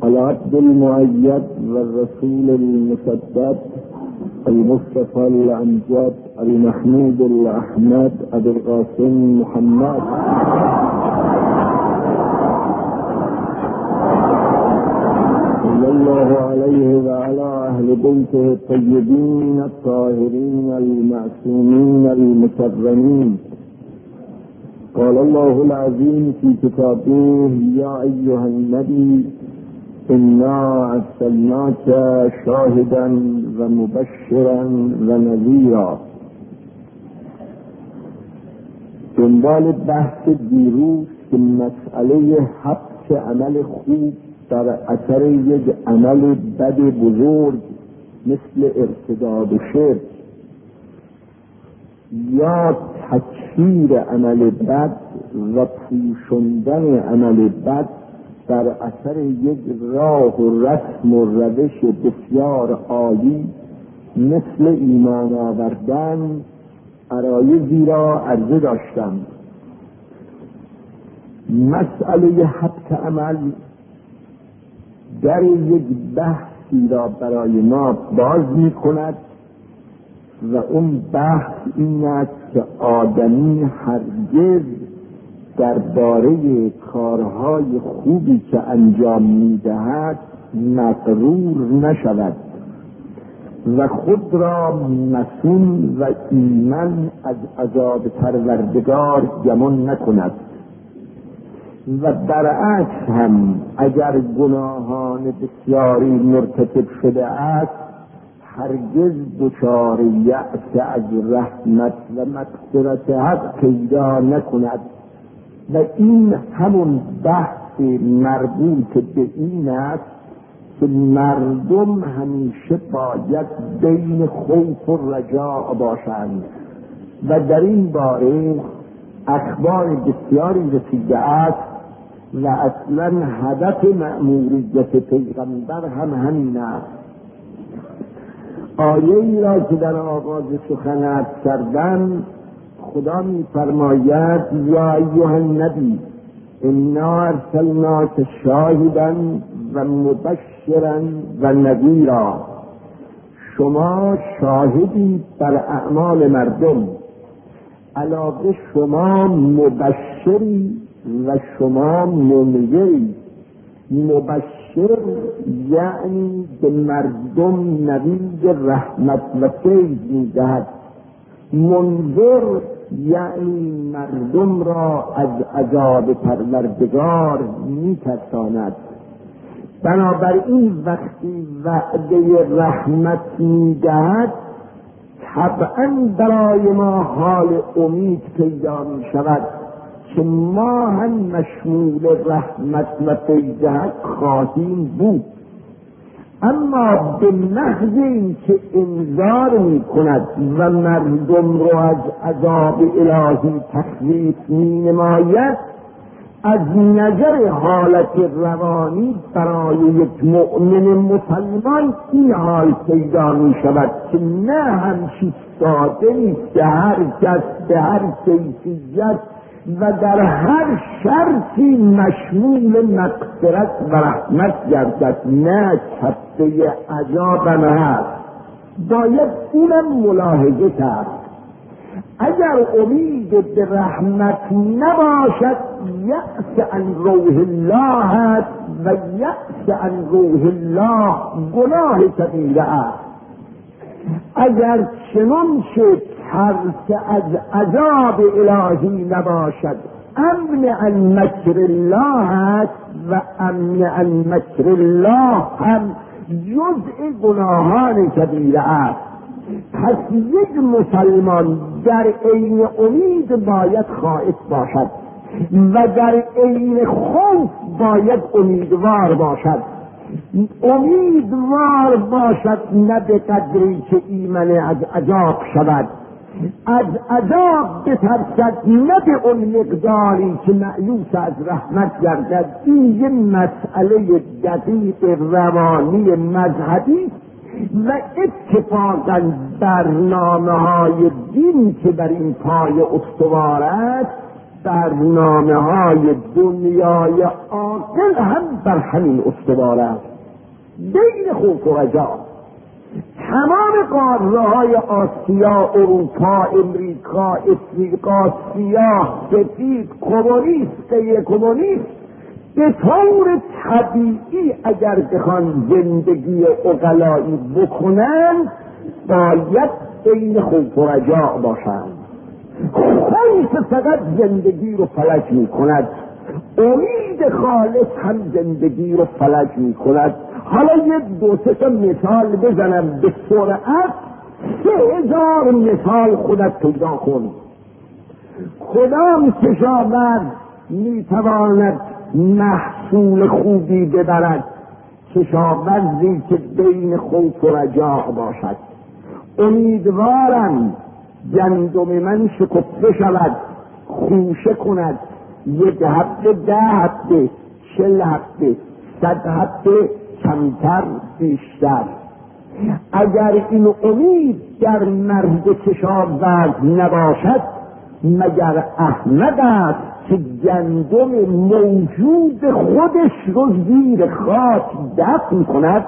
العبد المؤيد والرسول المسدد المصطفى الأمجد المحمود الأحمد أبي القاسم محمد صلى الله عليه وعلى أهل بيته الطيبين الطاهرين المعصومين المكرمين. قال الله العظيم في كتابه: يا أيها النبي إنا أرسلناك شاهدا ومبشرا ونذيرا. دنبال بحث دیروز که مسئله حبس عمل خوب در اثر یک عمل بد بزرگ مثل ارتداد و شرک یا تکفیر عمل بد و پوشاندن عمل بد در اثر یک راه و رسم و روش بسیار عالی مثل ایمان آوردن عرایضی را عرضه داشتم. مسئله حبس عمل در یک بحثی را برای ما باز می کند و اون بحث این است که آدمی هرگز درباره کارهای خوبی که انجام می‌دهد مغرور نشود و خود را مسئول و ایمن از عذاب پروردگار گمان نکند و برعکس هم اگر گناهان بسیاری مرتکب شده است هرگز دچار یأس از رحمت و مغفرت حق پیدا نکند. و این همون بحث مربوط به این است که مردم همیشه باید بین خوف و رجاء باشند و در این باره اخبار بسیاری رسیده است و اصلا هدف مأموریت پیغمبر هم همین است. آیه ای را که در آغاز سخن عرض کردم خدا می فرماید: یا ایها النبی انا ارسلناک شاهدا و مبشرا و نذیرا. شما شاهدی بر اعمال مردم، علاوه شما مبشری و شما منذری. مبشر یعنی به مردم نوید رحمت و فیض می‌دهد، منذر یعنی مردم را از عذاب پروردگار می‌ترساند. بنابراین وقتی وعده رحمت می‌دهد طبعاً برای ما حال امید پیدا می‌شود که ما هم مشمول رحمت و فیض حق خواهیم بود. اما به محض اینکه انذار می‌کند و مردم را از عذاب الهی تخویف می‌نماید، از نظر حالت روانی برای یک مؤمن مسلمان این حال پیدا می‌شود که نه همچین ساده نیست که هر کس به هر کیفیت و در هر شرطی مشمول مغفرت و رحمت گردد. نه، کفه عذابم هست، باید اینم ملاحظه کرد. اگر امید به رحمت نباشد یأس عن روح الله هست و یأس عن روح الله گناه کبیره است. اگر چنان شد ترس از عذاب الهی نباشد امن عن مکر الله است و امن عن مکر الله هم جزء گناهان کبیره است. پس یک مسلمان در عین امید باید خائف باشد و در عین خوف باید امیدوار باشد. امیدوار باشد نه به قدری که ایمن از عذاب شود، از عذاب بترسد نه به اون مقداری که مأیوس از رحمت گردد. این یه مسئله دقیق روانی مذهبی و اتفاقا برنامه‌های دین که بر این پای استوار است برنامه های دنیای عاقل هم بر همین استوار است، بین خوف و رجا. تمام قاره های آسیا، اروپا، امریکا، افریقا، سیاه، سفید، کمونیست، غیر کمونیست، به طور طبیعی اگر بخوان زندگی عقلایی بکنند باید بین خوف و رجا باشند. خوف فقط زندگی رو فلج می کند، امید خالص هم زندگی رو فلج می کند. حالا یه دو سه تا مثال بزنم به سرعت، 3000 مثال خودت پیدا کن. کدام کشاورز می تواند محصول خوبی ببرد؟ کشاورزی که بین خوف و رجا باشد. امیدوارم گندم من شکفته شود، خوشه کند، 1 هفته، 10 هفته، 40 هفته، 100 هفته، کمتر بیشتر. اگر این امید در مرد کشاورز نباشد، مگر احمق است که گندم موجود خودش رو زیر خاک دفن کند؟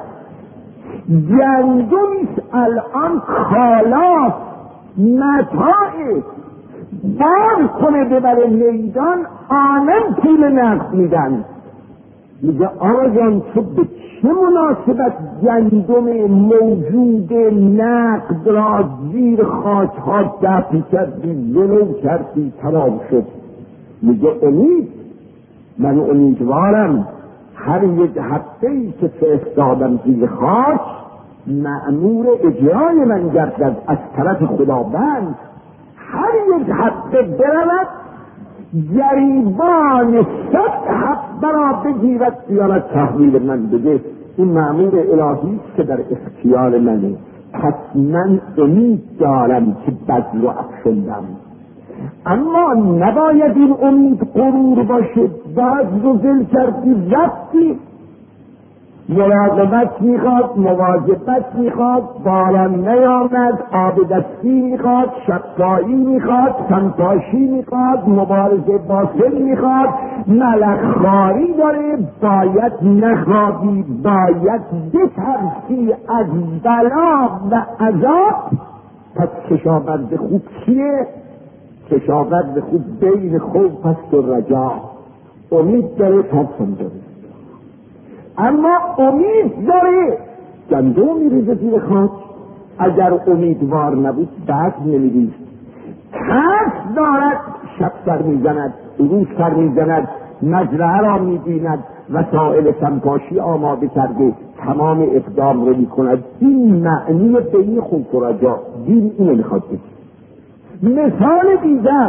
گندمیست الان کالاست، متاعه، بار کنه ببره میدان، آنم پول نقد میدن. میگه آقا جان تو به چه مناسبت گندم موجود نقد را زیر خاک ها دفن کردی، ولو کردی، تمام شد. میگه امید، من امیدوارم هر 1 هفته‌ای که فرستادم زیر خاک مأمور اجرای من گردد از طرف خداوند. هر 1 هفته برود گریبان 100 هفته را بگیرد بیارد تحویل من بده. این مأمور الهی است که در اختیار منه. پس من امید دارم که بد رو افشندم، اما نباید این امید غرور باشه. بعد رو دل کردی رفتی، مراقبت میخواد، مواظبت میخواد، باران نیامد، آب دستی میخواد، شفایی میخواد، سنپاشی میخواد، مبارزه با سل میخواد، ملخخواری داره، باید نخوابی، باید بترسی از بلا و عذاب. پس کشاورز خوب کیه؟ کشاورز خوب بین خوف است و رجا، امید داره، ترسم داره. اما امید داره، گندم میریزه زیر خاک. اگر امیدوار نبود بعد نمیریزد. ترس دارد، شب سر میزند، روز سر میزند، مزرعه را میبیند، وسایل سنپاشی آماده کرده، تمام اقدام رو میکند. این معنی بین خوف و رجا. دین اینو میخواد بگه. مثال دیگر،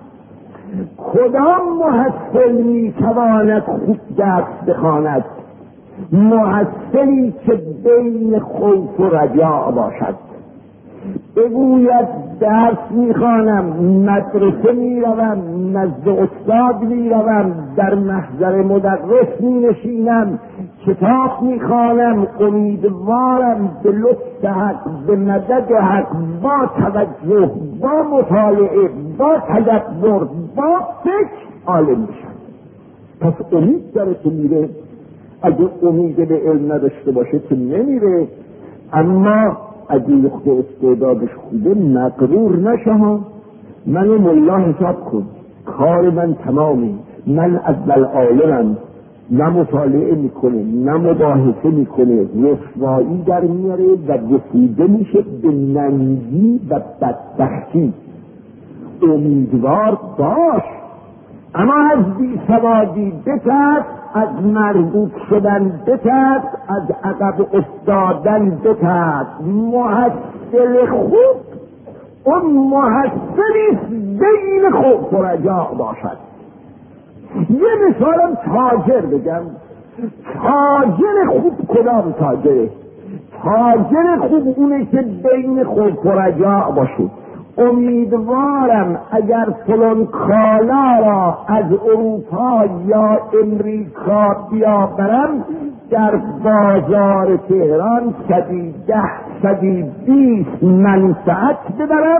کدام محصل میتواند خوب درس بخواند؟ محصلی که بین خوف و رجا باشد. بگوید درس میخوانم، مدرسه میروم، نزد استاد میروم، در محضر مدرس مینشینم، کتاب میخوانم، امیدوارم به لطف حق، به مدد حق، با توجه، با مطالعه، با تدبر، با فکر عالم بشم. پس امید داره که میره. اگه امید به علم نداشته باشه که نمیره. اما اگه یخت استعدادش خوبه مغرور نشه ها. منو ملا حساب کن، کار من تمامه، من اول عالمم، نه مطالعه میکنه، نه مباحثه میکنه، رسوایی در میاره و رسیده میشه به ننگی و بدبختی. امیدوار باش، اما از بیسوادی بترس، از مردود شدن بترس، از عقب افتادن بترس. محصل خوب اون محصلیست بین خوف و رجا باشد. یه مثالم تاجر بگم. تاجر خوب کدام تاجره؟ تاجر خوب اونه که بین خوف و رجا باشه. امیدوارم اگر فلان کالا را از اروپا یا امریکا بیاورم، در بازار تهران 110 120 منفعت ببرم،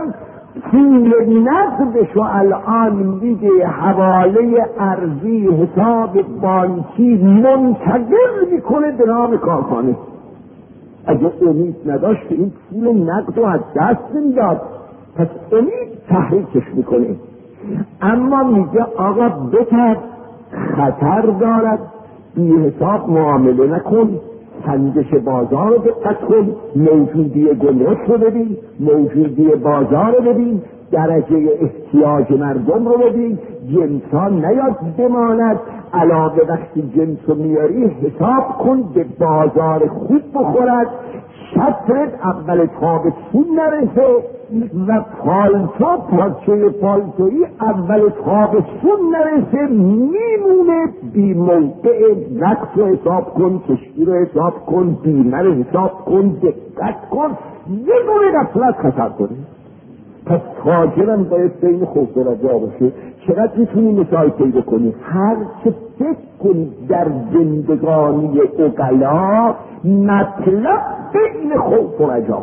پول نقدش و الان میده حواله ارضی حساب بانکی منتقل میکنه به نام کارخانه. اگه امید نداشت که این پول نقد رو از دست نمیداد، پس امید تحریکش میکنه. اما میگه آقا بتر، خطر دارد، بی حساب معامله نکن، سنجش بازار رو دقت کن، موجودی گمرک رو ببین، موجودی بازار رو ببین، درجه احتیاج مردم رو ببین، جنسان نیاد بماند، علاوه وقتی جنس رو میاری حساب کن به بازار خوب بخورد، شطرت اول تابستون نرسه و پالتو پارچه پالتویی اول تابستون نرسه میمونه، بی موقع نقص رو حساب کن، کشتی رو حساب کن، بیمه رو حساب کن، دقت کن، یه دونه غفلت خطر کنه. پس تاجرم باید بین خوف و رجا باشه. چقدر میتونی مثال پیدا کنی؟ هر چه فکر کنی در زندگانی عقلا مطلب بین خوف و رجا.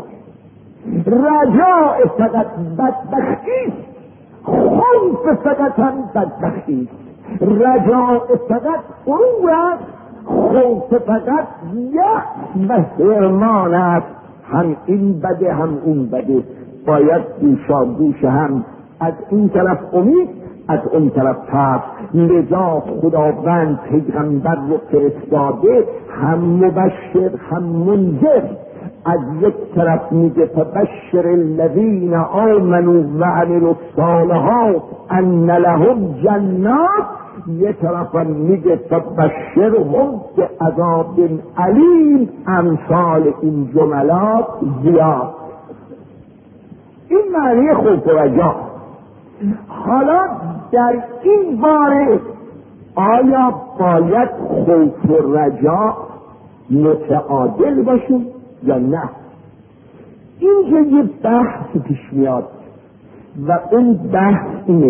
رجا فقط بدبختی، خوف فقط هم بدبختی. رجا فقط غرور است، خوف فقط یأس و حرمان است. هم این بده هم اون بده، باید دوشا دوش هم، از این طرف امید از اون طرف ترس. لذا خداوند پیغمبر رو فرستاده هم مبشر هم منذر. از یک طرف میگه فبشر الذین آمنوا و عملوا الصالحات ان لهم جنات، یک طرف میگه فبشرهم بعذاب علیم. امثال این جملات زیاد. این معنی خوف و رجا. حالا در این باره آیا باید خوف و رجا متعادل باشه یا نه؟ اینجا یه بحث پیش میاد و اون بحث اینه: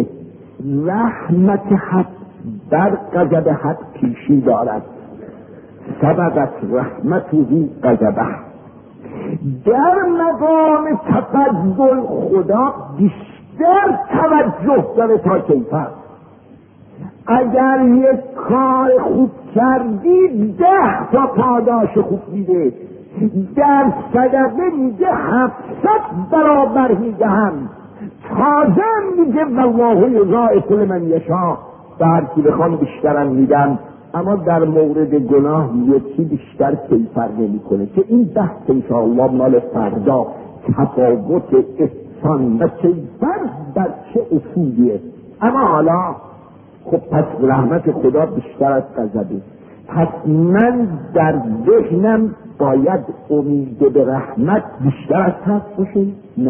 رحمت حق در غضب حق پیشی دارد، سبقت رحمته غضبه. در مقام تفضل خدا بیشتر توجه داره تا کیفر. اگر یک کار خوب کردی 10 تا پاداش خوب میده، در صدقه میگه 700 برابر میدهم، تازه میگه والله یضاعف لمن یشاء، به هر کی بخوام بیشترم میدم. اما در مورد گناه یکی بیشتر کیفر نمیکنه که این بحث انشاءالله مال فردا، تفاوت احسان و کیفر در چه اصولیه. اما حالا خب پس رحمت خدا بیشتر از غضبه، پس من در ذهنم باید امید به رحمت بیشتر از ترس باشه؟ نه،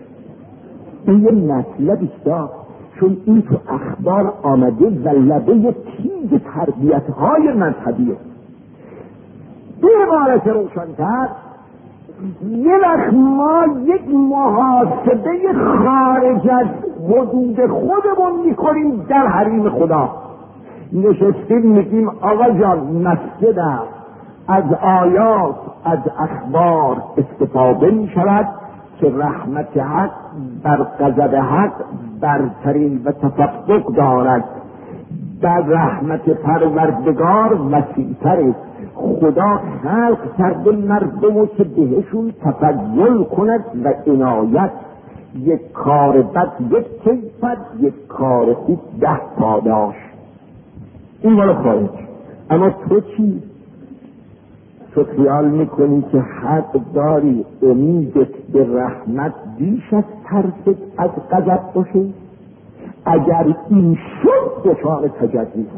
این یه مطلبی است، چون این تو اخبار آمده و لبه تیز تربیت‌های مذهبیه. به عبارت روشن‌تر، یه وقت ما یک محاسبه خارج از حدود خودمون میکنیم در حریم خدا. نشستیم میگیم آقا جان مسجد از آیات از اخبار استفاده میشود که رحمت حق بر غضب حق برتری و تفوق دارد، بر رحمت پروردگار وسیع‌تر. خدا خلق کرده مردم که بهشون تفضل کند و عنایت. یک کار بد یک کیفر، یک کار خوب 10 پاداش. این مال خارج. اما تو چی؟ تو خیال میکنی که حق داری امیدت به رحمت بیش از ترست از غضب باشه؟ اگر این شد دچار تجدید،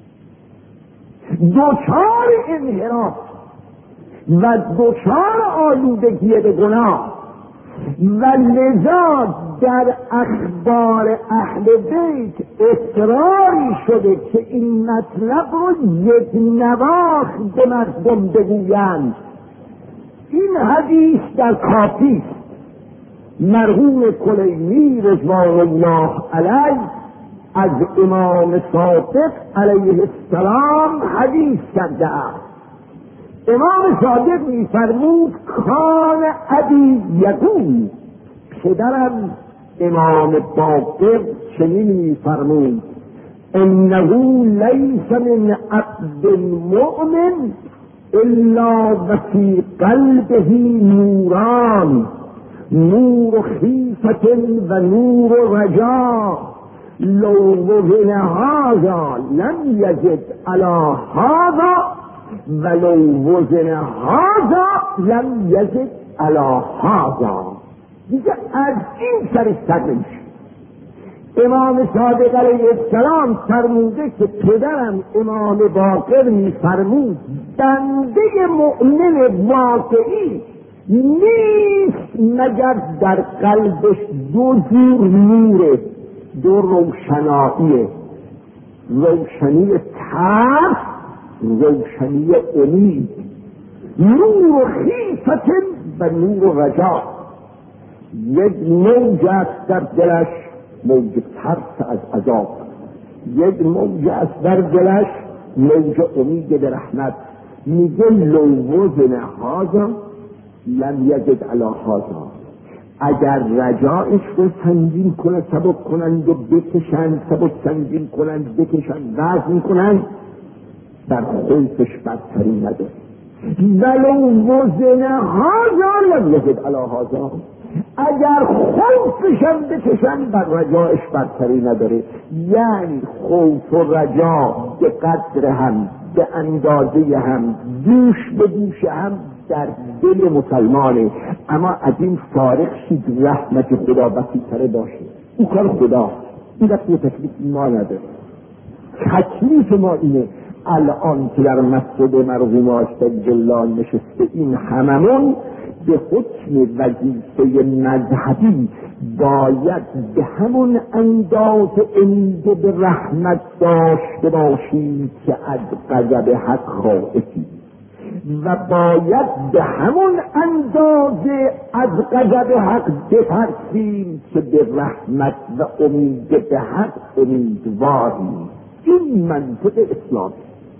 دچار انحراف و دچار آلودگی به گناه. و لذا در اخبار اهل بیت اصراری شده که این مطلب رو یک نواخ به مردم بگویند. این حدیث در کافی مرحوم کلینی رضوان الله علیه از امام صادق علیه السلام حدیث کرده است. امام صادق می‌فرمود کان ابی یقول، پدرم امام باقر چنین می‌فرمود: انه لیس من عبد مؤمن الا و فی قلبه نوران، نور خیفة و نور رجا، لو وزن هذا لم یجد علی هذا ولو وزن هذا لم یجد علی هذا. دیگه از این سرشتر نمیشه. امام صادق علیه السلام فرموده که پدرم امام باقر میفرمود بنده مؤمن واقعی نیست مگر در قلبش دو جور نوره، دو روشناییه، روشنی ترس، روشنی امید، نور خیفت و نور رجا. یک موج است در دلش، موج ترس از عذاب، یک موج است در دلش، موج امید به رحمت. میگه لو وزن هذا لم یجد علی هذا. اگر رجایش رو سنگین کنه، سبک کنند و بکشند، سبک سنگین کنند بکشند، وزن کنند، در خوفش برتری نداره. ولو وزن هذا لم یجد علی هذا. اگر خوفشم بکشن بر رجایش برتری نداره. یعنی خوف و رجا به قدر هم، به اندازه هم، دوش به دوش هم در دل مسلمانه. اما از این فارغ شید رحمت خدا وسیع‌تر باشه. او کار خدا، این دفعه تکلیف ما نداره. تکلیف ما اینه الان که در مسجد مرحوم آشتگ الله نشسته این هممون به حکم وظیفه مذهبی باید به همون اندازه امید به رحمت داشته باشیم که از غضب حق خائفیم و باید به همون اندازه از غضب حق بترسیم که به رحمت و امید به حق امیدواریم. این منطق اسلامی.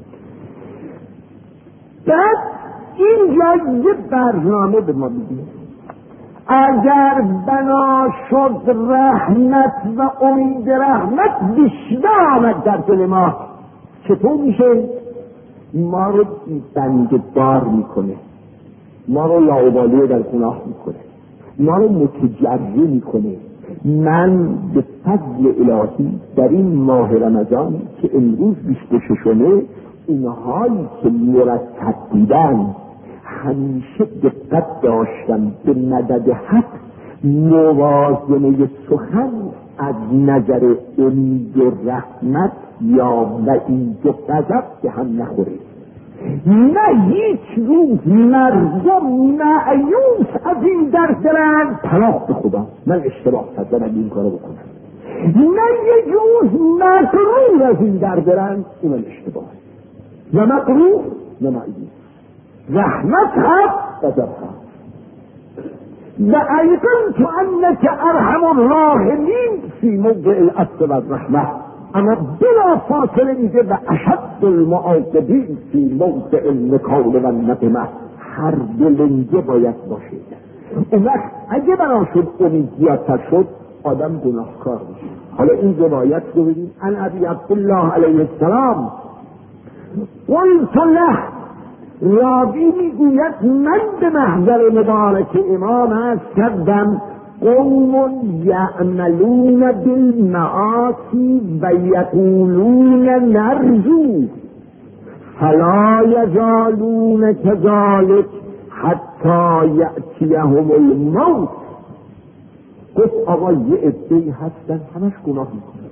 بعد اینجا یه برنامه به ما میدیم. اگر بنا شد رحمت و امید رحمت بیشتر آمد در دل ما، چطور میشه؟ ما رو بنده‌دار میکنه، ما رو لاابالی در گناه میکنه، ما رو متجری میکنه. من به فضل الهی در این ماه رمضان که امروز 26مه، اونهایی که مرتب بودن همیشه دقت داشتم به مدد حق موازنه سخن از نظر امید و رحمت یا وعید و غضب به هم نخوره. نه هیچ روز مردم مایوس از این درس دارن پناه به خدا من اشتباه کردم این کارو بکنم، نه یک روز مغرور از این درس دارن اون اشتباه و مغرور و مایوس. رحمت حق غضب حق. و ایضا تو انک ارحم الراحمین فی موضع العطف و الرحمه، اما بلا فاصله میگه و اشد المعاقبین فی موضع النکال و النقمه. هر دلنگه باید باشه. اون وقت اگه بنا شد امید زیادتر شد آدم گناهکار میشه. حالا این روایت رو ببین. عن ابی عبدالله علیه السلام قلت له، راوی میگوید من به محضر مبارک امام عرض کردم قوم یعملون بالمعاصی و یقولون نرجو فلا یزالون كذلك حتی یأتیهم الموت. گفت آقا یه عده‌ای هستن همش گناه میکنن.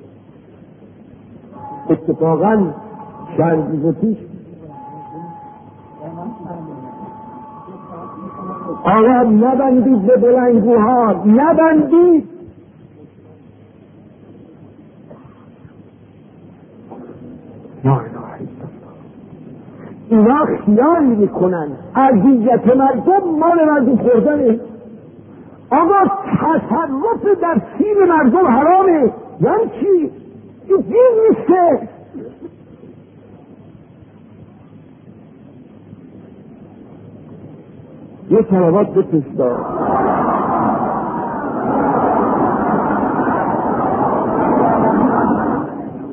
اتفاقا چند روز پیش آقا نبندید به بلنگوها، نبندید. اینا خیال میکنن اذیت مردم مال مردم خوردنه. آقا تصرف در سیر مردم حرامه. یعنی چی؟ این دین نیسته. یه صلوات بفرستا.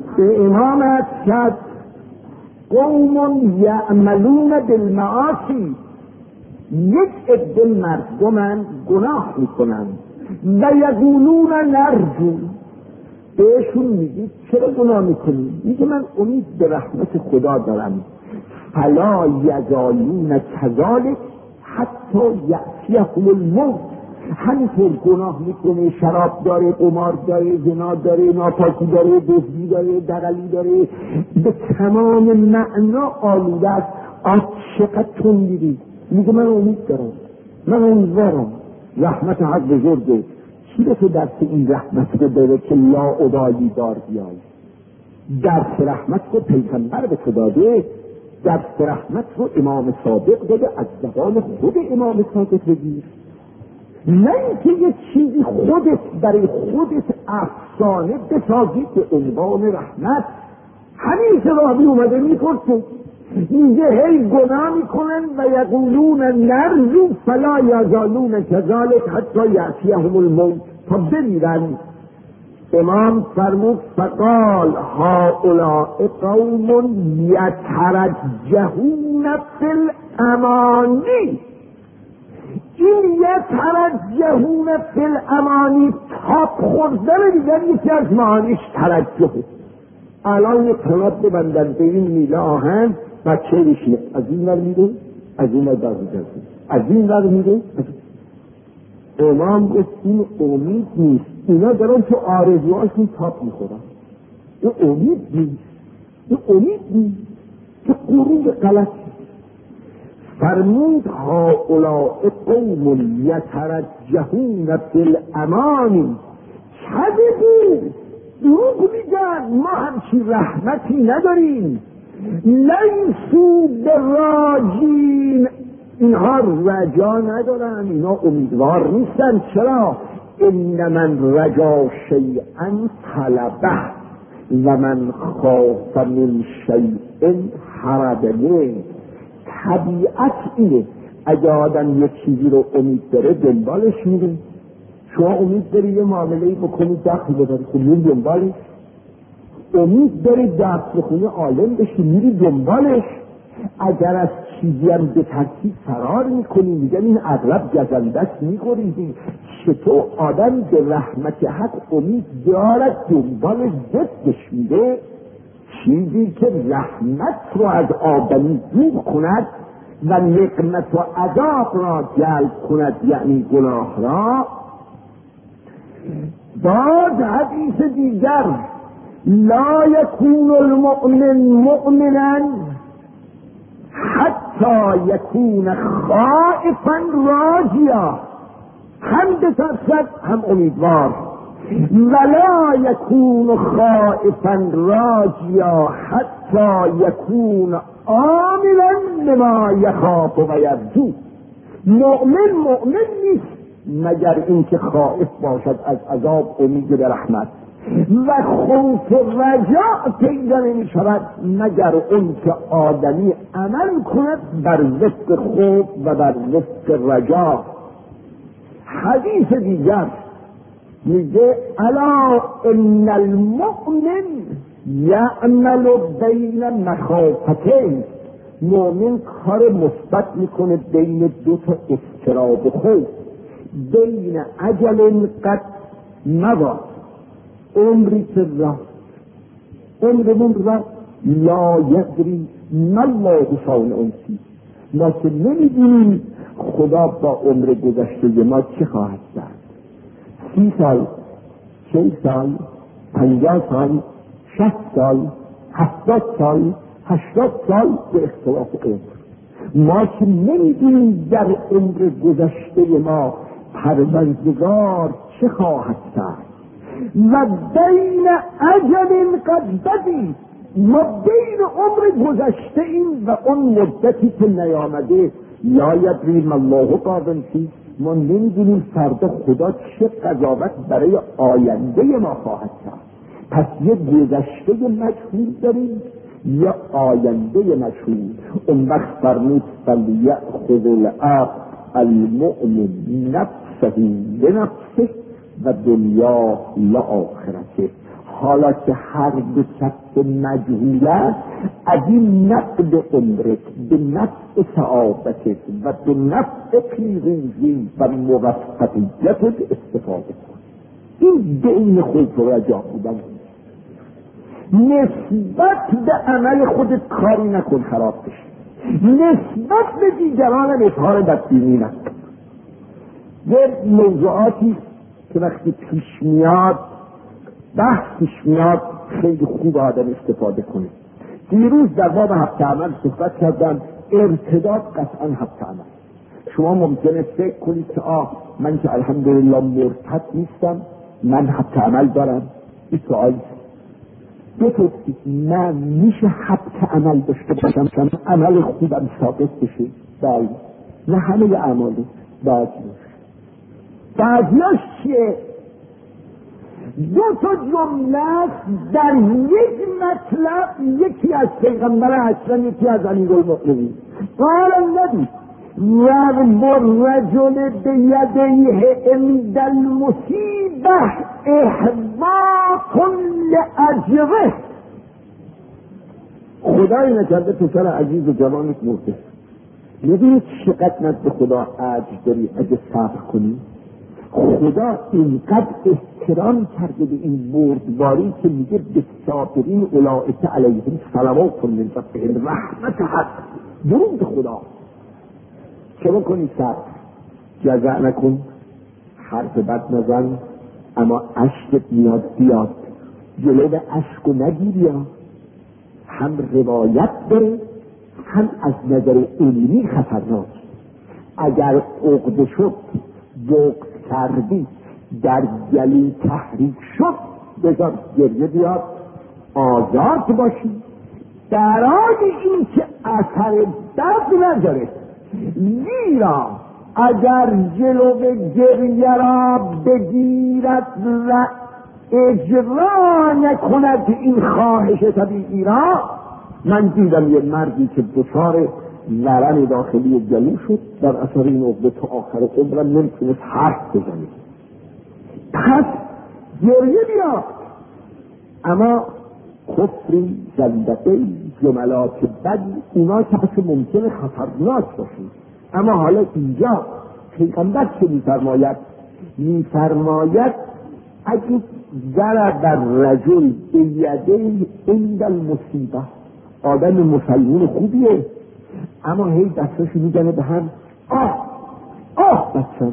به امام کرد قوم یعملون بالمعاصی، یک عده مردمن گناه میکنن و یقولون نرجو، بهشون میگید چرا گناه میکنید؟ میگه من امید به رحمت خدا دارم. فلا یزالون کذالک حتی یأتیهم الموت، همینطور گناه میکنه، شراب داره، قمار داره، زنا داره، ناپاکی داره، دزدی داره، دغلی داره، به تمام معنا آلوده است. چقدر تون میری؟ میگه من امید دارم، من امیدوارم رحمت حق بزرگه. چی به تو درس این رحمت رو داره که لا ابالی دار بیای؟ درس رحمت رو پیغمبر به تو داده، درس رحمت رو امام صادق داده، از زبان خود امام صادق بگیر، نه اینکه یک چیزی خودت برای خودت افسانه بسازی به عنوان رحمت. همین شرابی اومده میپرسه، میگه هی گناه میکنن و یقولون نرجو فلا یزالون کذالک حتی یأتیهم الموت، تا بمیرن. امام فرمود فقال هؤلاء قوم یترجحون فی الامانی، این یترجحون فی الامانی تاب خوردن دیگر یکی از معانیش ترجحه. الان یک کنات ببندن به این میله آهن بچه بشینه، از این ور میره از این ور برمیگرده، از این ور میره. امام گفت این امید نیست، اینا دارن تو آرزوهاشون تاب میخورن. این امید نیست، این امید نیست، که قرون غلط. فرمود هؤلاء قوم یترجحون فی الامانی، کذبوا، دروغ میگن، ما همچین رحمتی نداریم. لیسوا براجین، اینها رجا ندارن، اینا امیدوار نیستن. چرا؟ ان من رجا شیئا طلبه و من خاف من شیء هرب منه. طبیعت اینه، اگه آدم یک چیزی رو امید داره دنبالش میره. شما امید داری یه معامله‌ای بکنید دخل ببری، خب میری دنبالش. امید داری درس بخونی عالم بشی، میری دنبالش. اگر از چیزی هم به ترتیب فرار میکنی، میگن این اغلب گزنده است، میخوریدی. چطور آدم به رحمت حق امید دارد دنبالش ضدش میده؟ چیزی که رحمت رو از آدمی دور کند و نقمت و عذاب را جلب کند، یعنی گناه را. بعد حدیث دیگر، لا یکون المؤمن مؤمنا حتی یکون خائفا راجیا، هم بترسد هم امیدوار. ولا یکون خائفا راجیا حتی یکون عاملا لما یخاف و یرجو. مؤمن نیست مگر اینکه خائف باشد از عذاب، امید به رحمت. و خوف و رجاء پیدا نمی شود مگر اون که آدمی عمل کند بر وفق خوف و بر وفق رجاء. حدیث دیگر میگه الا ان المؤمن یعمل بین مخافتین، مؤمن کار مثبت میکنه بین دو تا اضطراب و خوف. بین اجل قد مضى، عمری که رفت، عمرمون رفت، لا یدری ما الله صانع فیه، ما که نمیدونیم خدا با عمر گذشته ما چه خواهد کرد. 30 سال، 40 سال، 50 سال، 60 سال، 70 سال، 80 سال به اختلاف عمر. ما که نمیدونیم در عمر گذشته ما پروردگار چه خواهد کرد. و بین اجل قد بدی، ما بین عمر گذشته این و اون مدتی که نیامده. لا یدری ما الله قادم فیه، ما نمیدونیم فردا خدا چه قضاوت برای آینده ما خواهد کرد. پس یه گذشته مجهول داریم، یا آینده مجهول. اون وقت فرمود فلیأخذ العبد المؤمن نفسه بنفسه و دنیا لآخرته. حالا که هر دو کس مجهول است، از این نقد عمرت به نفع سعادتت و به نفع پیروزی و موفقیتت استفاده کن. این بین خوف و رجا بودن. نسبت به عمل خودت کاری نکن خراب بشه، نسبت به دیگران اظهار بدبینی نکن. یه موضوعاتی که وقتی پیش میاد خیلی خوب آدم استفاده کنه. دیروز در باب هفت عمل صحبت کردم. ارتداد قطعا هفت عمل. شما ممکنه فکر کنید که من که الحمدلله مرتد نیستم، من هفت عمل دارم. این سوال بپرسید من میشه هفت عمل داشته باشم که عمل خوبم ثابت بشه؟ بله. نه همه اعماله، بعضیاش چیه؟ دو تا جمله در یک مطلب، یکی از پیغمبر اکرم، یکی از امیرالمؤمنین. قال النبی ضرب الرجل بیدیه عند المصیبه احباط لاجره. خدای نکرده پسر عزیز و جوانت مرده، میدونی چقدر نزد خدا اجر داری اگه صبر کنی؟ خدا اینقدر احترام کرده به این بردباری که میگه به صابرین اولئک علیهم صلوات من ربهم رحمت حق. درود خدا. چه بکنی؟ صبر، جزع نکن، حرف بد نزن، اما اشکت میاد بیاد، جلو اشکو نگیری. هم روایت داره، هم از نظر علمی خطرناک. اگر عقده شد، بغض کردی، در گلو تحریک شد، بذار گریه بیاد، آزاد باشی، برای این که اثر بد نداره. زیرا اگر جلو گریه را بگیرد و اجرا نکند این خواهش طبیعی را، من دیدم یه مردی که دچار ورم داخلی گلو شد، در اثر این عقده تا آخر عمرم نمیتونست حرف بزنه. پس گریه بیاد، اما کفری، زندقه، جملات بدی، اونا که اصلا ممکنه خطرناک باشید. اما حالا اینجا پیغمبر چه میفرماید اگه ضرب الرجل بیدیه عند المصیبه، آدم مسلمون خوبیه اما هی دستاشو میزنه به هم، بچم.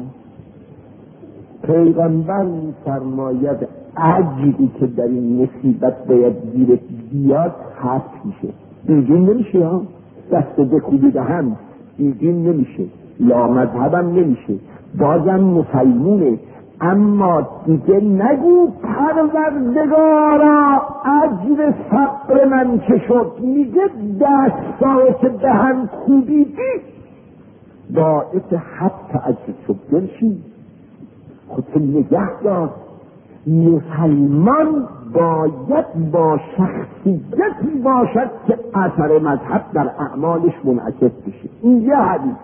پیغمبر میفرماید اجری که در این مصیبت باید گیرت بیاد حذف میشه. بیگین نمیشه ها، دست بکوبی به هم بیگین نمیشه، لا مذهبم نمیشه، بازم مسلمونه. اما دیگه نگو پروردگارا اجر صبر من چه شد، میگه دستات به هم کوبیدی باعث حبس اجر شد. بنشین خودت نگه دار. مسلمان باید با شخصیتی باشد که اثر مذهب در اعمالش منعکس بشه. این یه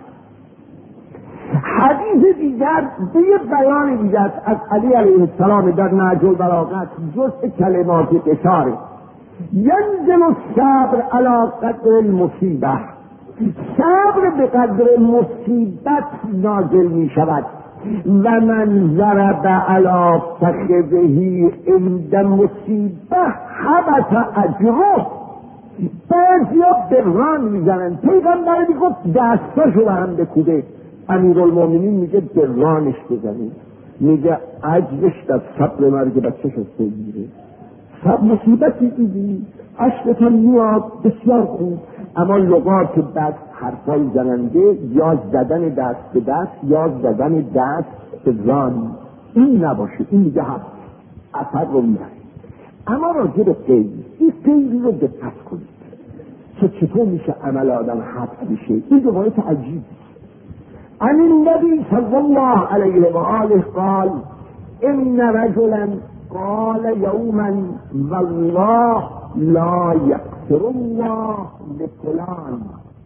حدیث دیگر به یه بیان دیگر از علی علیه السلام در نهج البلاغه جزء کلمات اشاره: ینزل الصبر علی قدر المصیبه. صبر به قدر مصیبت نازل می شود. و من ضرب علی فخذه عند مصیبه حبط اجره. بعضیا بران میزنن، پیغمبر میگفت دستاشو به هم بکوبه، امیرالمؤمنین میگه برانش بزنید، میگه اجرش در صبر مرگ بچه‌ش بگیره. صبر مصیبتی دیدی اشکتان میاد، بسیار خوب، اما لغات بد، حرفای زننده، یا زدن دست به دست یا زدن دست به ران، این نباشه. این میگه هم اثر رو میبره. اما راجع به غیر، این غیر رو دقت کنید که چطور میشه عمل آدم حفظ بشه. این روایت عجیب. عن النبي صلى الله عليه وآله قال إن رجلا قال يوما والله لا يغفر الله لفلان.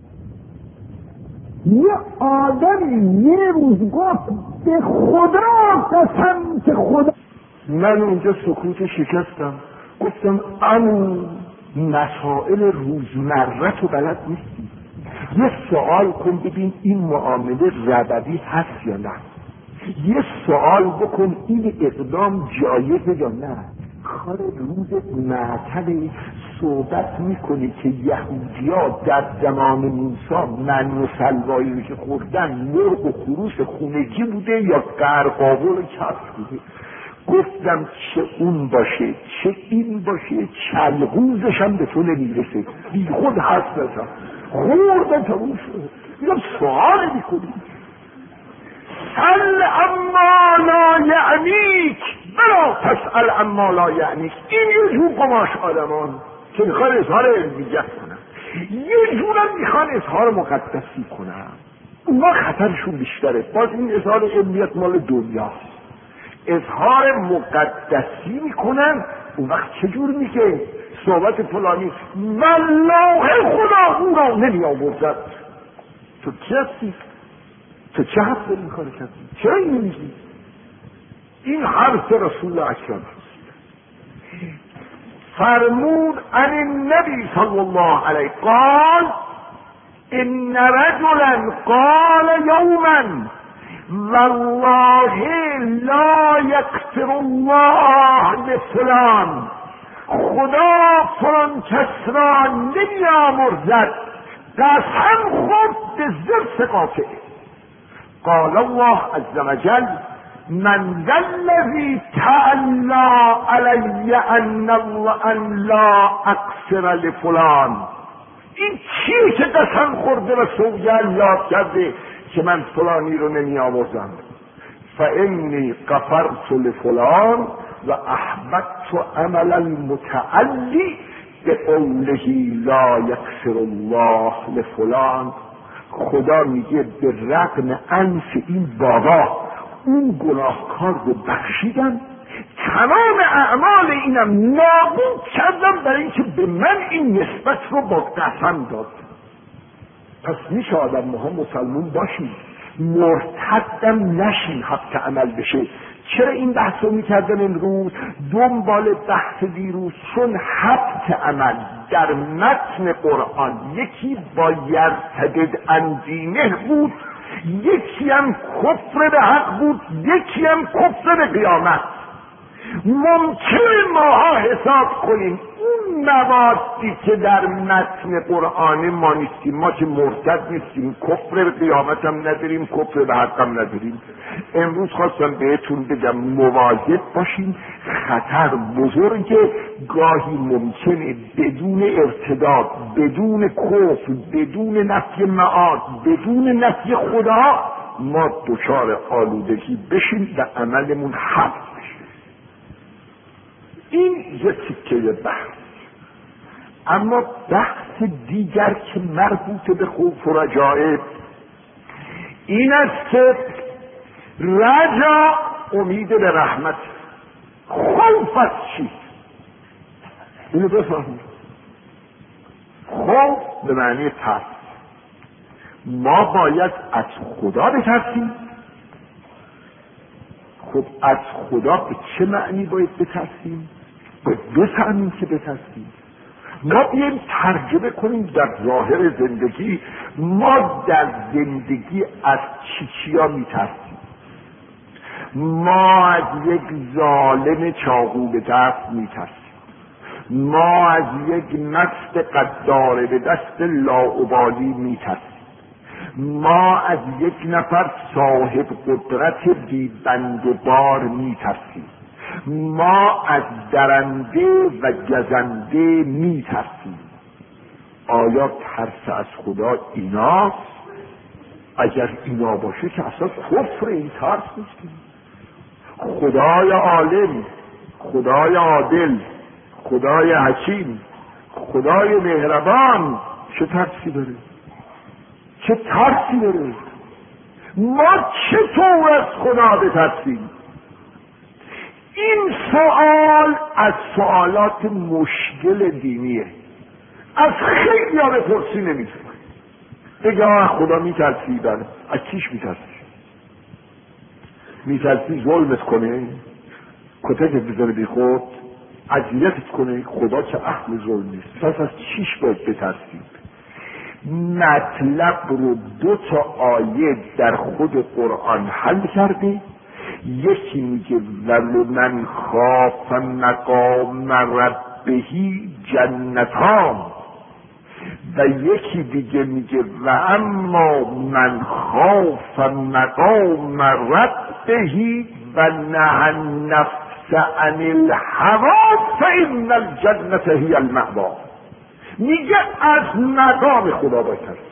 یه آدمی یه روز گفت به خدا قسم که خدا. من اونجا سکوت شکستم، گفتم عمو مسائل روزمره تو بلد نیستی، یه سوال کن ببین این معامله ربوی هست یا نه، یه سوال بکن این اقدام جایزه یا نه. کار روز معطل صحبت میکنه که یهودی‌ها در زمان موسی من و سلوایی رو که خوردن مرغ و خروس خونگی بوده یا قرقاول کفش بوده. گفتم چه اون باشه چه این باشه چلغوزش هم به تو نمیرسه، بی خود حرف بزن خوردن تموم شد. میگم سوال میکنی سل اما لا یعنیک بلا تسأل اما لا یعنیک. این یه جور قماش آدمان که میخوان اظهار علمیت کنن، یه جورم میخوان اظهار مقدسی کنن. اونا خطرشون بیشتره. باز این اظهار علمیت مال دنیاست، اظهار مقدسی میکنن. اون وقت چجور میگه صحبت فلانی والله خدا اون را نمی آوردد. تو کی هستی؟ تو چه حرف این کار کردی؟ چرا این نمیگی؟ این حرف رسول اکرم فرمود عن النبی صلی الله علیه قال ان رجلا قال یوما والله لا یغفر الله لفلان، خدا فلان کس را نمیامرزد، قسم خورد به زرس قاطع. قال الله عز وجل من ذا الذی تعالی علی ان لا اغفر لفلان. این چیه که قسم خورده و سوگند یاد کرده که من فلانی رو نمی آوردم؟ فانی غفرت لفلان و احببت عمل المتعلی بقوله لا یغفر الله لفلان. خدا میگه به رغم انف این بابا اون گناهکار رو بخشیدم، تمام اعمال اینم نابود کردم برای اینکه به من این نسبت رو با قسم داد. پس میشه آدم ما مسلمون باشیم مرتدم نشیم حبت عمل بشه. چرا این بحث رو میکردن امروز دنبال بحث دیروز؟ چون حبت عمل در متن قرآن یکی با یرتدد عن دینه بود، یکی هم کفر به حق بود، یکی هم کفر به قیامت. ممکنه ماها حساب کنیم اون موادی که در متن قرآن ما نیستیم، ما که مرتد نیستیم، کفر به قیامت هم نداریم، کفر به حق هم نداریم. امروز خواستم بهتون بگم مواظب باشیم، خطر بزرگه. گاهی ممکنه بدون ارتداد، بدون کفر، بدون نفی معاد، بدون نفی خدا ما دچار آلودگی بشیم و عملمون حبس بشه. این یه تیکه بحث. اما بحث دیگر که مربوط به خوف و رجاء این است که رجا امید به رحمت، خوف از چی؟ اینو بفهمید. خوف به معنی ترس. ما باید از خدا بترسیم. خب از خدا به چه معنی باید بترسیم؟ باید بفهمیم که بترسیم. ما بیاییم ترجمه کنیم در ظاهر زندگی. ما در زندگی از چیا میترسیم؟ ما از یک ظالم چاقو به دست میترسیم. ما از یک مست قدار به دست لاابالی میترسیم. ما از یک نفر صاحب قدرت بی بند و بار میترسیم. ما از درنده و گزنده میترسیم. آیا ترس از خدا ایناست؟ اگر اینا باشه که اصلا کفر این ترس نیست. خدای عالم، خدای عادل، خدای حکیم، خدای مهربان چه ترسی داره؟ چه ترسی داره؟ ما چطور از خدا بترسیم؟ این سوال از سوالات مشکل دینیه. از خیلی ها بپرسی نمیتونه. بگه از خدا میترسی؟ بله. از چیش میترسی؟ میترسی ظلمت کنه؟ کتکت بذاره بی خود؟ اذیتت کنه، خدا که اهل ظلم نیست. پس از چیش باید بترسید؟ مطلب رو 2 آیه در خود قرآن حل کرده. یکی میگه ولمن خاف مقام ربه جنتان، و یکی دیگه میگه و اما من خاف مقام ربه و نهى النفس عن الهوى فإن الجنة هی المأوی. میگه از مقام خدا باید ترسید،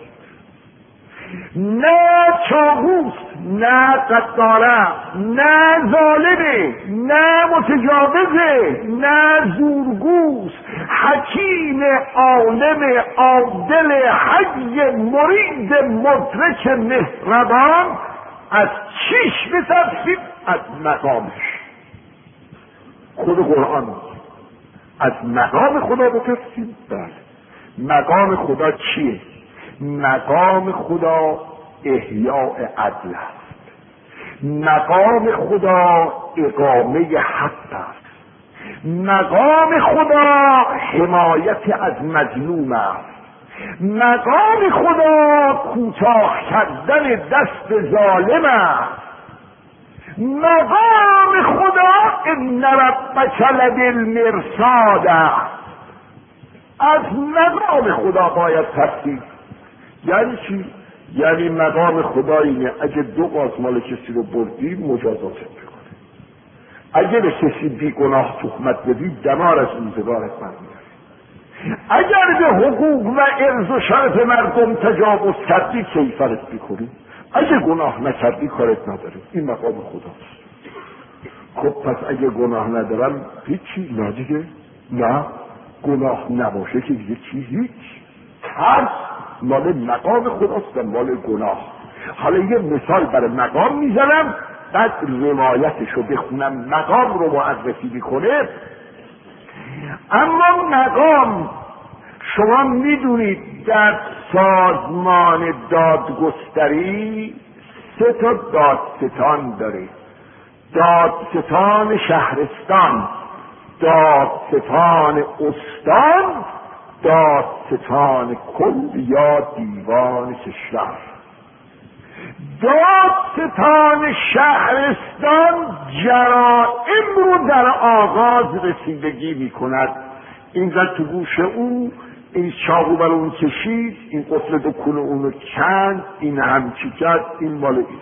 نه چاقوست، نه قطاره، نه ظالمه، نه متجاوزه، نه زورگوست، حکیم عالم عادل حی مرید مدرک مهربان. از چیش بترسید؟ از مقامش. خود قرآن از مقام خدا بترسید. بله، مقام خدا چیه؟ مقام خدا احیاء عدل است، مقام خدا اقامه حق است، مقام خدا حمایت از مظلوم است، مقام خدا کوتاه کردن دست ظالم است، مقام خدا ان ربک لبالمرصاد است. از مقام خدا باید ترسید. یعنی چی؟ یعنی مقام خدا اینه اگه 2 قاز مال کسی رو بردی مجازاتت میکنه، اگه به کسی بی گناه تهمت بدی دمار از روزگارت برمی‌داری، اگر به حقوق و عرض و شرف مردم تجاوز کردی کیفرت میکنی، اگه گناه نکردی کارت نداری. این مقام خداست. خب پس اگه گناه ندارم هیچی، نه دیگه، نه گناه نباشه که دیگه چی؟ هیچ. ترس مال مقام خداست و مال گناه. حالا یه مثال برای مقام میزنم، بعد روایتش رو بخونم. مقام رو معرفی میکنه. اما مقام شما میدونید در سازمان دادگستری 3 دادستان داره: دادستان شهرستان، دادستان استان، دادستان کل یا دیوان کشور. دادستان شهرستان جرائم رو در آغاز رسیدگی می کند. این زد تو گوش اون، این چاقو بر اون کشید، این قفل دکون اونو کند، این همچی کرد، این مال این.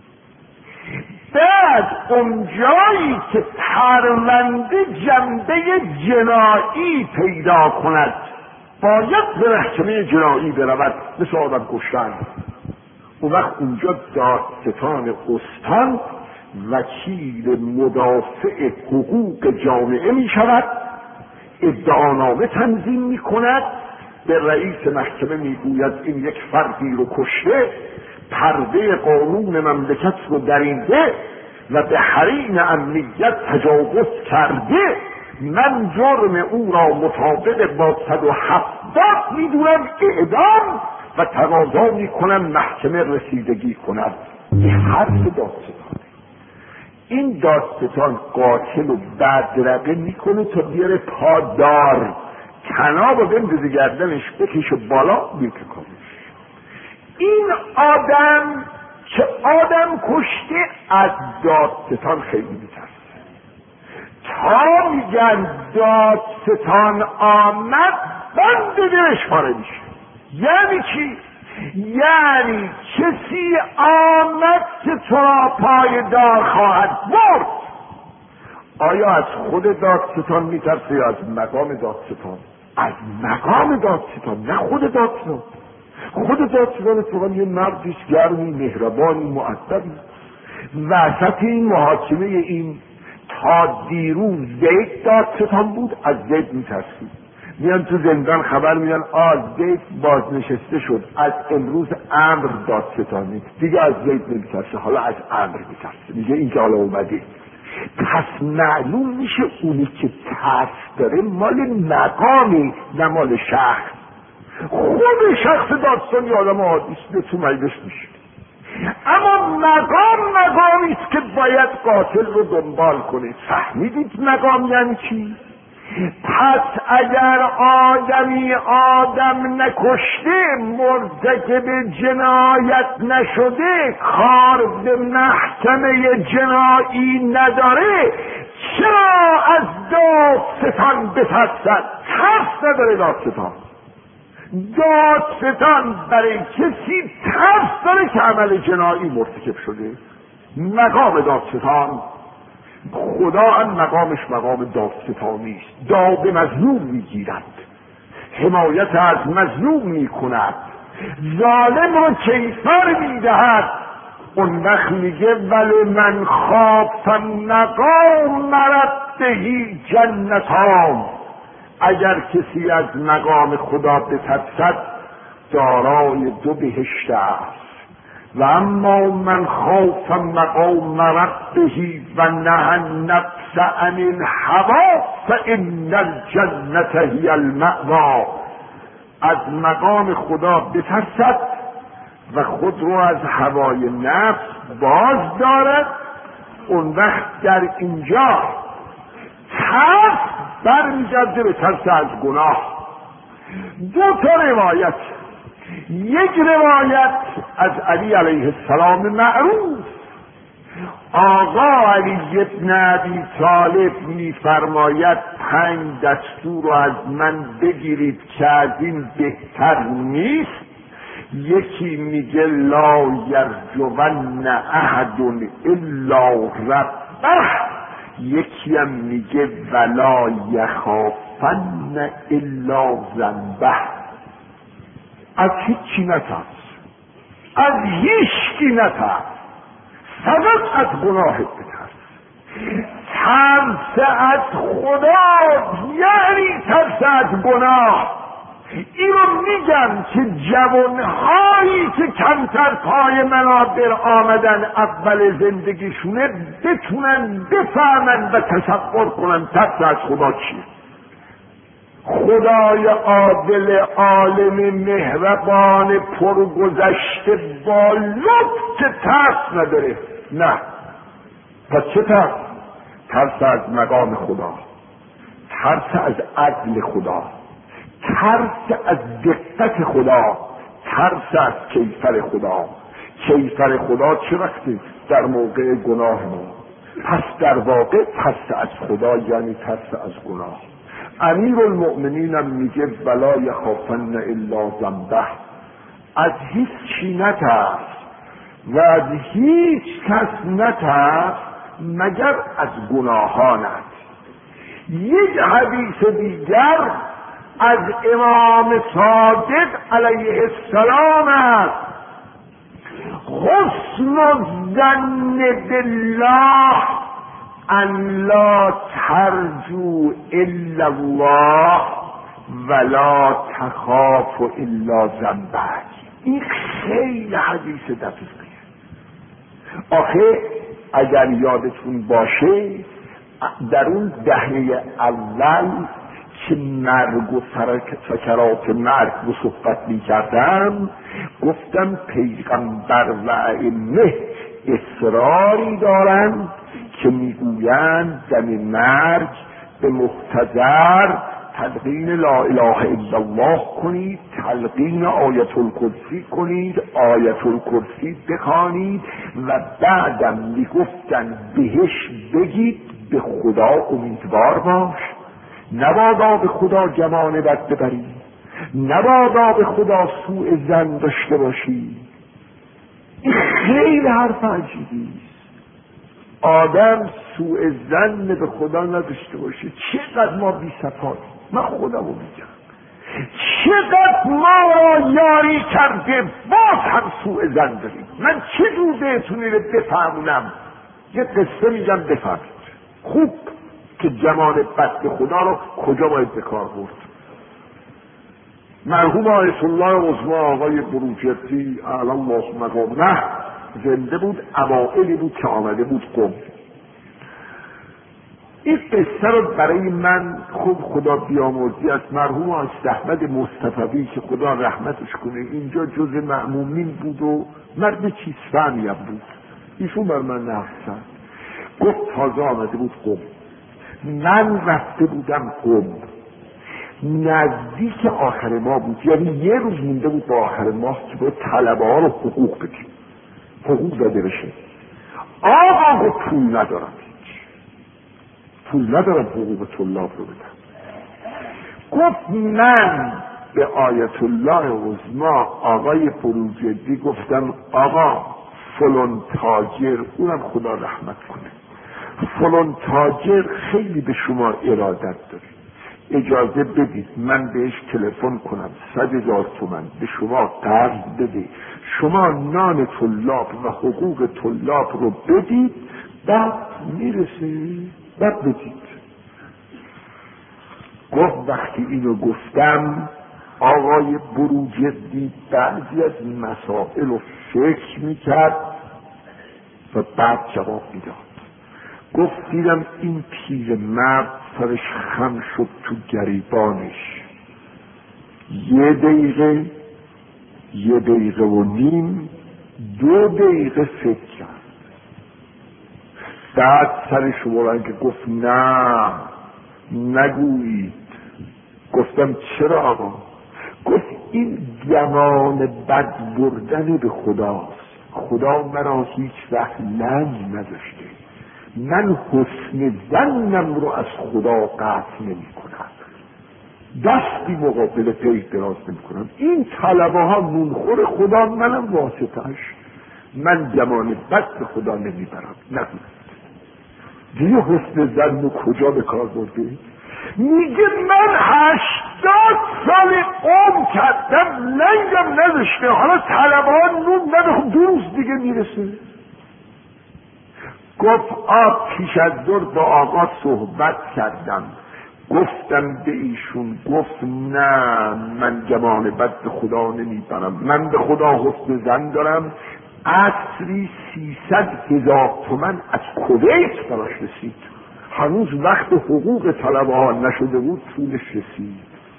بعد اون جایی که پرونده جنبه جنایی پیدا کند باید به محکمه جنایی برود، مثل آدم کشتن. اون وقت اونجا دادستان استان وکیل مدافع حقوق جامعه می شود، ادعانامه تنظیم می کند، به رئیس محکمه می گوید این یک فردی رو کشته، پرده قانون مملکت رو دریده و به حریم امنیت تجاوز کرده، من جرم او را مطابق با 170 میدونم اعدام و تقاضا میکنم محکمه رسیدگی کند. این حرف دادستان. این دادستان قاتل و بدرقه میکنه تا بیاره پادار، کناب و بندازه گردنش، بکشه بالا، میکنه. این آدم که آدم کشته از دادستان خیلی میترسه. تا میگن دادستان آمد بند دلش پاره میشه. یعنی چی؟ یعنی کسی آمد که تو را پای دار خواهد برد. آیا از خود دادستان میترسه یا از مقام دادستان؟ از مقام دادستان، نه خود دادستان. خود دادستان اتفاقا یه مردیست گرمی، مهربانی، مؤدبی. وسط این محاکمه این تا دیروز زید دادستان بود، از زید میترسید. میان تو زندان خبر میدن زید بازنشسته شد، از امروز امر دادستانی، دیگه از زید نمیترسه، حالا از امر میترسه. میگه این که حالا اومده. پس معلوم میشه اونی که ترس داره مال مقامی نه مال شخص. خود شخص دادستانی آدم عادیست، تو مجلس میشه. اما مقام مقامیست که باید قاتل رو دنبال کنه. فهمیدید مقام یعنی چی؟ پس اگر آدمی آدم نکشته، مرتکب جنایت نشده، کار به محکمه جنایی نداره، چرا از دادستان بترسد؟ ترس نداره دادستان. دادستان برای کسی ترس داره که عمل جنایی مرتکب شده. مقام دادستان، خدا هم مقامش مقام دادستانی است. داد مظلوم میگیرد، حمایت از مظلوم میکند، ظالم رو کیفر میدهد. اون وقت میگه ولی من خاف مقام ربه جنتان. اگر کسی از مقام خدا بترسد دارای 2 بهشت است. و اما من خاف مقام ربه و نهى النفس عن الهوى فان الجنة هی المأوی. از مقام خدا بترسد و خود رو از هوای نفس باز دارد، اون وقت در اینجا ترس برمیگرده به ترس از گناه. 2 روایت، یک روایت از علی علیه السلام معروف، آقا علی ابن ابی طالب میفرماید 5 دستور رو از من بگیرید که از این بهتر نیست. یکی میگه لا یرجون احد الا ربه، یکی هم میگه ولا یخافن الا ذنبه. از هیچی نترس، از هیچکی نترس، فقط از گناهت بترس. ترس از خدا یعنی ترس از گناه. اینو میگم که جوانهایی که کمتر پای منابر آمدن اول زندگیشونه بتونن بفهمن و تصور کنن ترس از خدا چیه. خدای عادل عالم مهربان پرگذشته با لطف ترس نداره. نه، پس چه ترس؟ ترس از مقام خدا، ترس از عدل خدا، ترس از دقت خدا، ترس از کیفر خدا. کیفر خدا چه وقتی؟ در موقع گناه ما. پس در واقع ترس از خدا یعنی ترس از گناه. امیر المؤمنین هم میگه ولا یخافن الا ذنبه، از هیچ چی نترس و از هیچ کس نترس مگر از گناهانت. یک حدیث دیگر از امام صادق علیه السلام است: حسن الظن بالله ان لا ترجو الا الله ولا تخاف الا ذنبه. این خیلی حدیث دقیقه. آخه اگر یادتون باشه در اون دهه اول که مرگ و سکرات مرگ رو صحبت می کردم، گفتم پیغمبر و ائمه اصراری دارند که میگویند دم مرگ به محتضر تلقین لا اله الا الله کنید، تلقین آیت الکرسی کنید، آیت الکرسی بخوانید و بعدم میگفتن بهش بگید به خدا امیدوار باش، نبادا به خدا گمان بد ببری، نبادا به خدا سوء ظن داشته باشی. این خیلی حرف عجیبی است. آدم سوء ظن به خدا نداشته باشه. چقدر ما بی صفاییم. من خودمو میگم چقدر ما را یاری کرده باز هم سوء ظن داریم. من چجور بهتونی رو بفهمونم؟ یه قصه میگم بفهمید خوب که جمال بد خدا رو کجا باید به کار برد. مرحوم آیت الله عظمی آقای بروجردی اعلی الله مقامه زنده بود، اوائلی بود که آمده بود قم. این قصه رو برای من خوب خدا بیامرزی از مرحوم آقای احمد مصطفی که خدا رحمتش کنه، اینجا جز مأمومین بود و مرد چیزفهمی بود. ایشون بر من نقل کرد، گفت تازه آمده بود قم، من رفته بودم قم، نزدیک آخر ماه بود، یعنی یه روز مونده بود با آخر ماه که باید طلبه ها رو حقوق بدیم، حقوق داده بشه. آقا پول ندارم، پول ندارم حقوق طلاب رو بدم. گفت من به آیت الله عظما آقای فروجدی گفتم آقا فلان تاجر، اونم خدا رحمت کنه، فلان تاجر خیلی به شما ارادت داره، اجازه بدید من بهش تلفن کنم 100,000 تومان به شما قرض بده، شما نان طلاب و حقوق طلاب رو بدید، بعد میرسه بعد بدید. گفت وقتی اینو گفتم آقای بروجردی بعضی از این مسائل رو فکر میکرد و بعد جواب میداد. گفت دیدم این پیر مرد سرش خم شد تو گریبانش، یه دقیقه و نیم 2 دقیقه فکر کرد، بعد سرش بلند که گفت نه نگویید. گفتم چرا آقا؟ گفت این گمان بد بردن به خداست، خدا مرا هیچ وقت لنگ نذاشته، من حسن ظنم رو از خدا قطع نمی کنم، دستی مقابل غیر دراز نمی کنم، این طلبه ها نونخور خدا، منم واسطه‌اش، من گمان بد به خدا نمیبرم. نگوید دیگه حسن ظن رو کجا به کار برده؟ میگه من 80 سال عمر کردم لنگم نذاشته، حالا طلبه ها نون نده، 2 روز دیگه میرسه. گفت پیش از ظهر با آقا صحبت کردم، گفتم به ایشون، گفت نه من گمان بد به خدا نمیبرم، من به خدا حسن ظن دارم. عصری 300,000 تومان از کویت براش رسید، هنوز وقت حقوق طلبه ها نشده بود پولش رسید.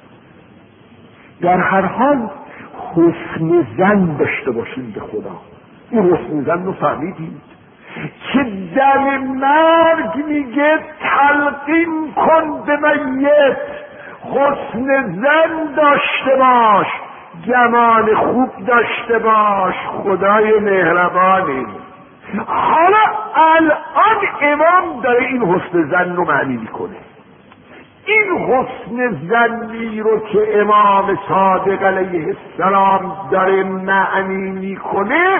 در هر حال حسن ظن داشته باشیم به خدا. این حسن ظن رو فهمیدید که در مرگ میگه تلقین کن به میت، حسن ظن داشته باش، گمان خوب داشته باش، خدای مهربانی. حالا الان امام داره این حسن ظن رو معنی میکنه. این حسن ظنی رو که امام صادق علیه السلام داره معنی میکنه،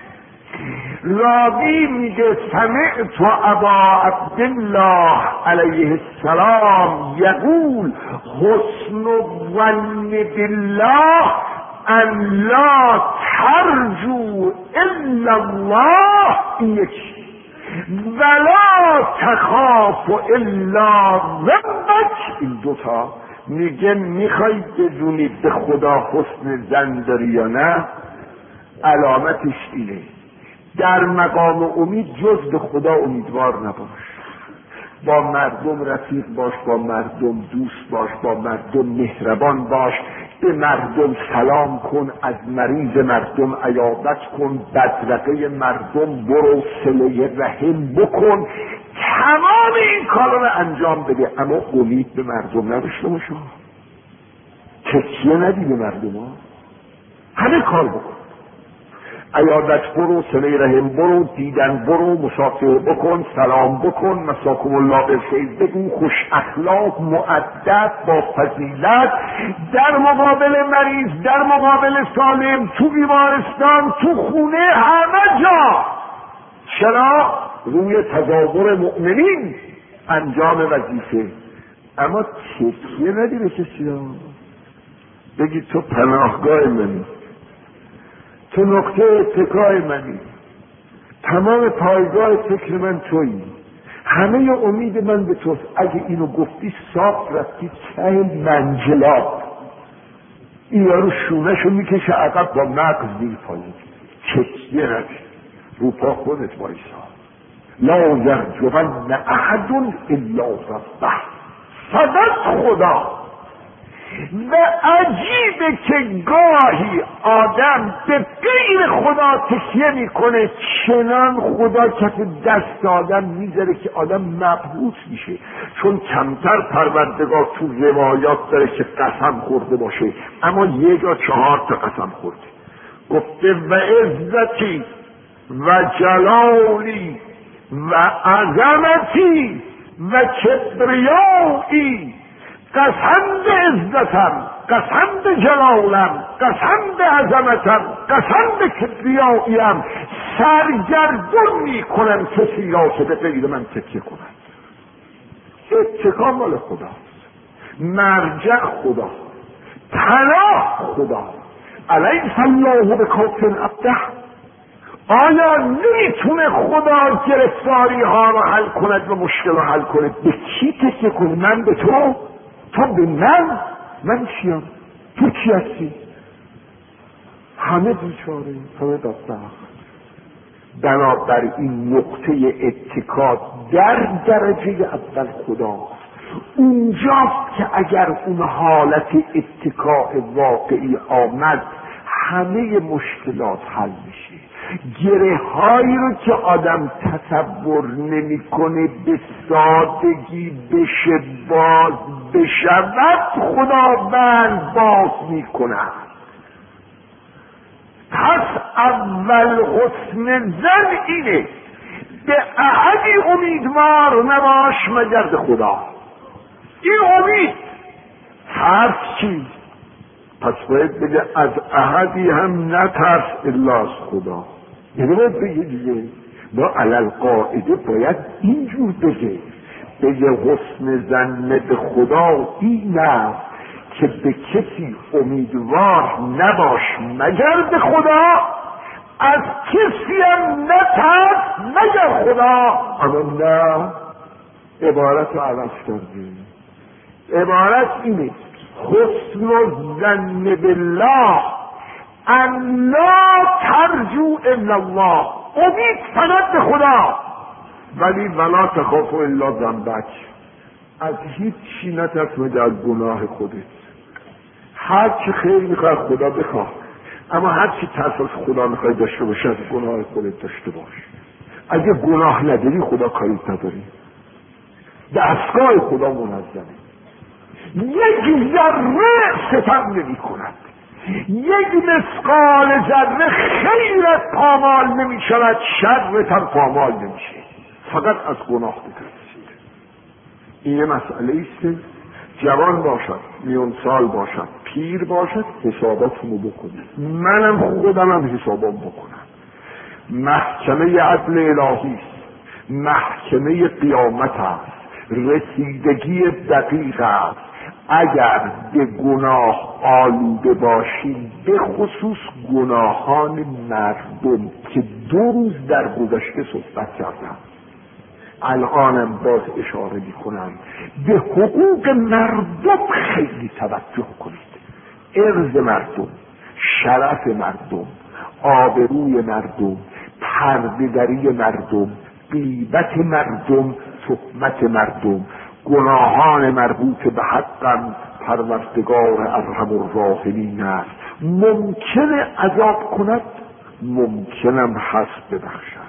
راوی میگه سمعت ابا عبدالله علیه السلام یقول حسن الظن بالله ان لا ترجو الا الله، این یکی، ولا تخاف الا ربک، این 2 تا. میگه میخوای بدونی به خدا حسن ظن داری یا نه، علامتش اینه در مقام امید جز به خدا امیدوار نباش، با مردم رفیق باش، با مردم دوست باش، با مردم مهربان باش، به مردم سلام کن، از مریض مردم عیادت کن، بدرقه مردم برو، صله رحم بکن، تمام این کارا رو انجام بده، اما امید به مردم نداشته باش، تکیه ندی به مردم ها، همه کار بکن، عیادت برو، صله رحم برو، دیدن برو، مصافحه بکن، سلام بکن، مساکم الله بالخیر بگو، خوش اخلاق، مؤدب، با فضیلت، در مقابل مریض، در مقابل سالم، تو بیمارستان، تو خونه، همه جا. چرا؟ روی تظاهر مؤمنین انجام وظیفه. اما تکیه ندی به کسی ها، بگی تو پناهگاه منی، تو نقطه اتکای منی، تمام پایگاه فکر من تویی، همه امید من به توست. اگه اینو گفتی صاف رفتی ته منجلاب، این یارو شونهشو میکشه عقب با مغز دیر پایین. تکیه ندی، رو پا خودت وایسا. لا یرجون احد الا ربه، فقط خدا. و عجیبه که گاهی آدم به غیر خدا تکیه میکنه، چنان خدا کف دست آدم میذاره که آدم مبهوت میشه، چون کمتر پروردگار تو روایات داره که قسم خورده باشه، اما یه جا 4 تا قسم خورده. گفته و عزتی و جلالی و عظمتی و کبریایی، قسم به عزتم، قسم به جلالم، قسم به عظمتم، قسم به کبریاییم، سرگردون میکنم کسی را که به غیر من تکیه کند. اتکا مال خداست، مرجع خدا، پناه خدا. الیس الله بکاف عبده؟ آیا نمیتونه خدا گرفتاری ها رو حل کند و مشکل رو حل کنه؟ به کی تکیه کنی؟ من به تو؟ تو به من؟ من چیم؟ تو کی هستی؟ همه بیچاره، همه بدبخت. بنابراین نقطه اتکا در درجه اول خداست. اونجاست که اگر اون حالت اتکاء واقعی آمد همه مشکلات حل میشه. گره هایی رو که آدم تصور نمیکنه به سادگی بشه باز بشود، خداوند باز میکند. پس اول حسن زن اینه، به احدی امیدوار نباش مگر به خدا. این امید ترس چی؟ پس باید بگه از احدی هم نترس الا از خدا. یعنی باید بگه دیگه با علل قاعده باید اینجور بگه حسن زن به خدا این است که به کسی امیدوار نباش مگر به خدا، از کسی هم نترس مگر خدا. اما نه، عبارت رو عوض کردیم. عبارت اینه حسن الظن بالله ان لا ترجو الا الله، امید فقط به خدا، ولی ولا تخاف الا ذنبک، از هیچ چی نترس مگر از گناه خودت. هر چی خیر میخوای خدا بخواه، اما هر چی ترس از خدا میخوای داشته باشی از گناه خودت داشته باش. اگه گناه نداری خدا کاریت نداری، دستگاه خدا منظمه، یک ذره ستم نمی کند، یک مثقال ذره خیرت پامال نمی شود، شرت هم پامال نمیشه، فقط از گناه بترسید. این یه مسئله ایست، جوان باشد، میون سال باشد، پیر باشد، حساباتونو بکنید. منم خودمم حسابام بکنم. محکمه عدل الهی است، محکمه قیامت است، رسیدگی دقیق است. اگر به گناه آلوده باشید، به خصوص گناهان مردم که 2 روز در گذشته صحبت کردم، الانم باز اشاره میکنم، به حقوق مردم خیلی توجه کنید. عرض مردم، شرف مردم، آبروی مردم، پرده‌دری مردم، غیبت مردم، تهمت مردم، گناهان مربوط به حقم پروردگار ارحم الراحمین است. ممکنه عذاب کند، ممکنم هست ببخشد،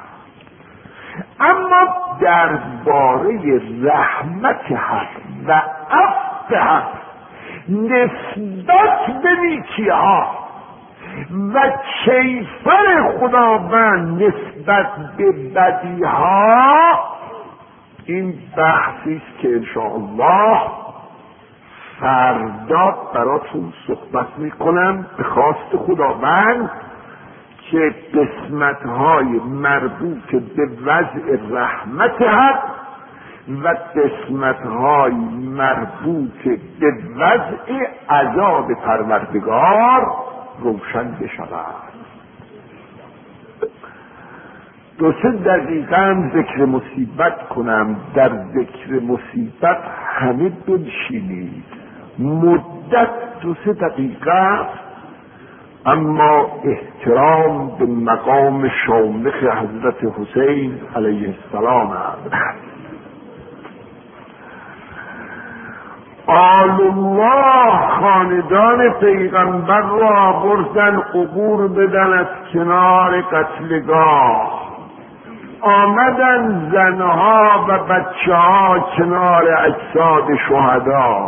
اما درباره رحمت حق و عفو حق نسبت به نیکی‌ها و کیفر خداوند نسبت به بدیها، این بحثی است که انشاءالله فردا براتون صحبت میکنم به خواست خداوند، که قسمت‌های مربوط به وضع رحمت حق و قسمت‌های مربوط به وضع عذاب پروردگار روشن بشود. 2-3 دقیقه هم ذکر مصیبت کنم. در ذکر مصیبت همه بنشینید، مدت 2-3 دقیقه، اما احترام به مقام شامخ حضرت حسین علیه السلام است. آل الله خاندان پیغمبر را بردن عبور بدن از کنار قتلگاه. آمدن زنها و بچه ها کنار اجساد شهدا.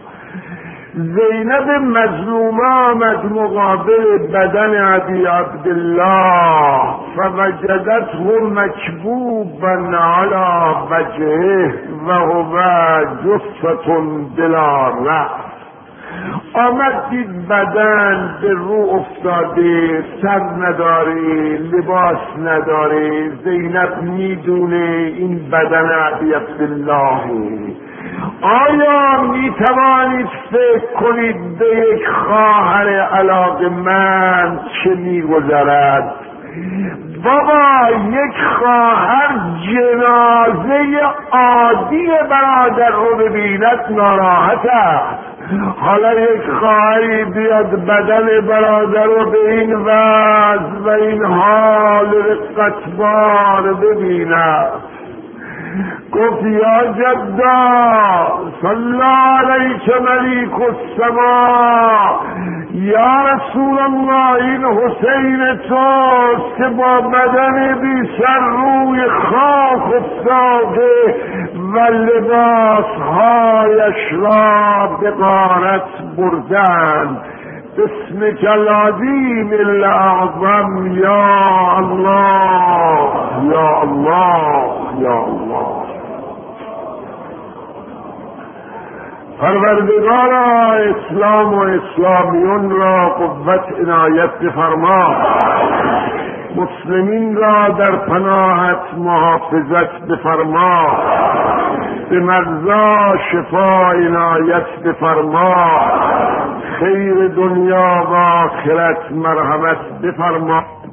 زینب مظلومه آمد مقابل بدن ابی عبدالله فوجدته مکبوبا علی وجهه و هو جثة بلا رأس. آمد دید بدن به رو افتاده، سر نداره، لباس نداره. زینب میدونه این بدن ابی عبدالله. آیا می توانید فکر کنید به یک خواهر علاقمند چه میگذرد؟ بابا یک خواهر جنازه عادی برادر رو ببیند ناراحت است. حالا یک خواهری بیاد بدن برادر رو به این وضع و این حال رقتبار ببیند. گفت یا جدا صلی علیک ملیک السما، یا رسول الله این حسین توست که با بدن بی سر روی خاک افتاده و لباسهایش را به غارت بردن. بسمک العظیم الاعظم یا الله یا الله یا الله. پروردگارا اسلام و اسلامیون را قوت عنایت بفرما، مسلمین را در پناهت محافظت بفرما، به مرضا شفا عنایت بفرما، خیر دنیا و آخرت مرحمت بفرما.